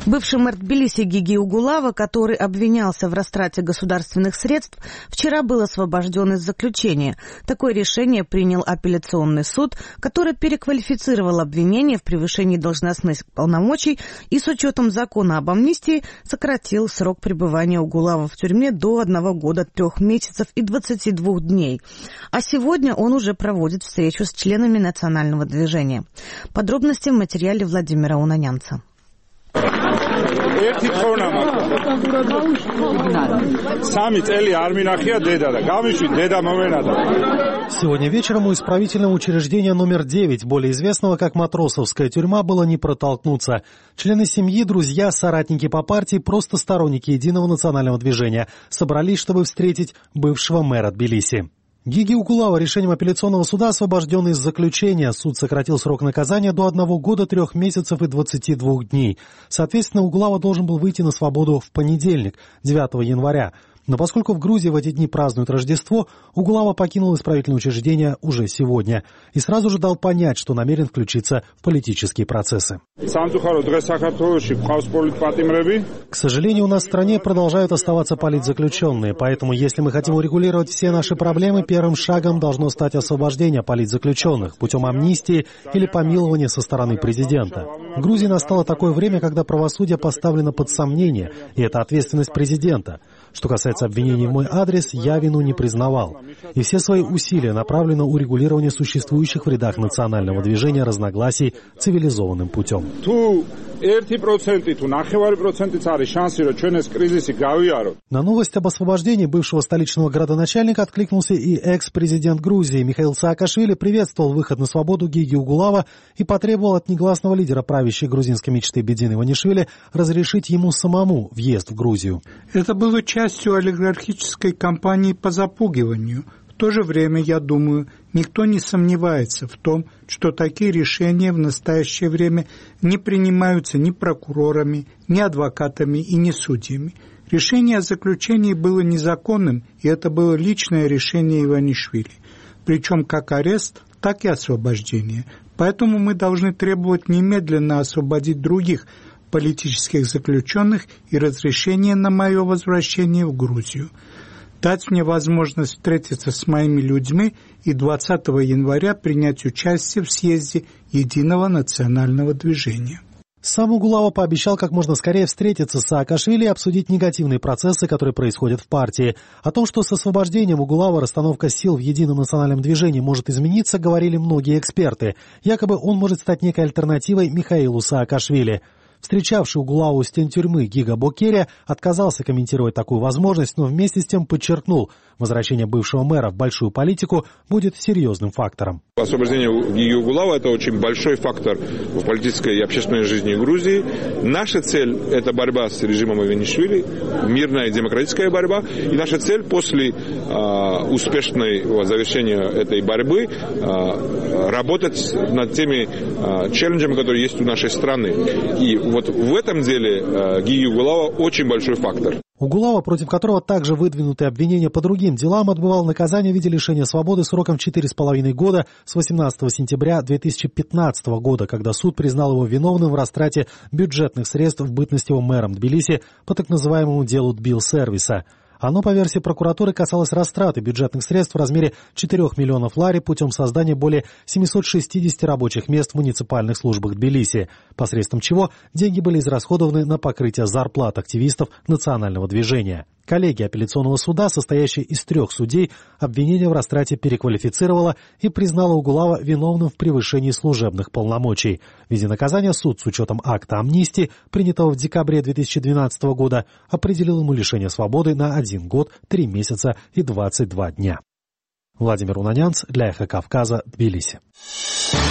Бывший мэр Тбилиси Гиги Угулава, который обвинялся в растрате государственных средств, вчера был освобожден из заключения. Такое решение принял апелляционный суд, который переквалифицировал обвинение в превышении должностных полномочий и с учетом закона об амнистии сократил срок пребывания Угулава в тюрьме до 1 года 3 месяцев и 22 дней. А сегодня он уже проводит встречу с членами национального движения. Подробности в материале Владимира Унанянца. Сегодня вечером у исправительного учреждения номер 9, более известного как Матросовская тюрьма, было не протолкнуться. Члены семьи, друзья, соратники по партии, просто сторонники Единого национального движения собрались, чтобы встретить бывшего мэра Тбилиси. Гиги Угулава решением апелляционного суда освобожден из заключения. Суд сократил срок наказания до 1 года 3 месяцев и 22 дней. Соответственно, Угулава должен был выйти на свободу в понедельник, 9 января. Но поскольку в Грузии в эти дни празднуют Рождество, Угулава покинул исправительное учреждение уже сегодня и сразу же дал понять, что намерен включиться в политические процессы. К сожалению, у нас в стране продолжают оставаться политзаключенные, поэтому если мы хотим урегулировать все наши проблемы, первым шагом должно стать освобождение политзаключенных путем амнистии или помилования со стороны президента. В Грузии настало такое время, когда правосудие поставлено под сомнение, и это ответственность президента. Что касается обвинений в мой адрес, я вину не признавал. И все свои усилия направлены на урегулирование существующих в рядах национального движения разногласий цивилизованным путем. На новость об освобождении бывшего столичного градоначальника откликнулся и экс-президент Грузии Михаил Саакашвили, приветствовал выход на свободу Гиги Угулава и потребовал от негласного лидера правящей грузинской мечты Бедины Иванишвили разрешить ему самому въезд в Грузию. Это было частью олигархической кампании по запугиванию. В то же время, я думаю, никто не сомневается в том, что такие решения в настоящее время не принимаются ни прокурорами, ни адвокатами и ни судьями. Решение о заключении было незаконным, и это было личное решение Иванишвили. Причем как арест, так и освобождение. Поэтому мы должны требовать немедленно освободить других политических заключенных и разрешение на мое возвращение в Грузию. Дать мне возможность встретиться с моими людьми и 20 января принять участие в съезде Единого национального движения. Сам Угулава пообещал как можно скорее встретиться с Саакашвили и обсудить негативные процессы, которые происходят в партии. О том, что с освобождением Угулава расстановка сил в Едином национальном движении может измениться, говорили многие эксперты. Якобы он может стать некой альтернативой Михаилу Саакашвили. Встречавший Угулаву у стен тюрьмы Гига Бокерия отказался комментировать такую возможность, но вместе с тем подчеркнул, возвращение бывшего мэра в большую политику будет серьезным фактором. Освобождение Гиги Угулава – это очень большой фактор в политической и общественной жизни Грузии. Наша цель – это борьба с режимом Иванишвили, мирная и демократическая борьба. И наша цель после успешного завершения этой борьбы работать над теми челленджами, которые есть у нашей страны. И вот в этом деле Гиги Угулава очень большой фактор. Угулава, против которого также выдвинуты обвинения по другим делам, отбывал наказание в виде лишения свободы сроком 4,5 года с 18 сентября 2015 года, когда суд признал его виновным в растрате бюджетных средств в бытность его мэром Тбилиси по так называемому делу Тбилсервиса. Оно, по версии прокуратуры, касалось растраты бюджетных средств в размере 4 миллионов лари путем создания более 760 рабочих мест в муниципальных службах Тбилиси, посредством чего деньги были израсходованы на покрытие зарплат активистов национального движения. Коллегия апелляционного суда, состоящая из 3 судей, обвинение в растрате переквалифицировала и признала Угулава виновным в превышении служебных полномочий. В виде наказания суд с учетом акта амнистии, принятого в декабре 2012 года, определил ему лишение свободы на 1 год, 3 месяца и 22 дня. Владимир Унанянц для Эхо Кавказа, Тбилиси.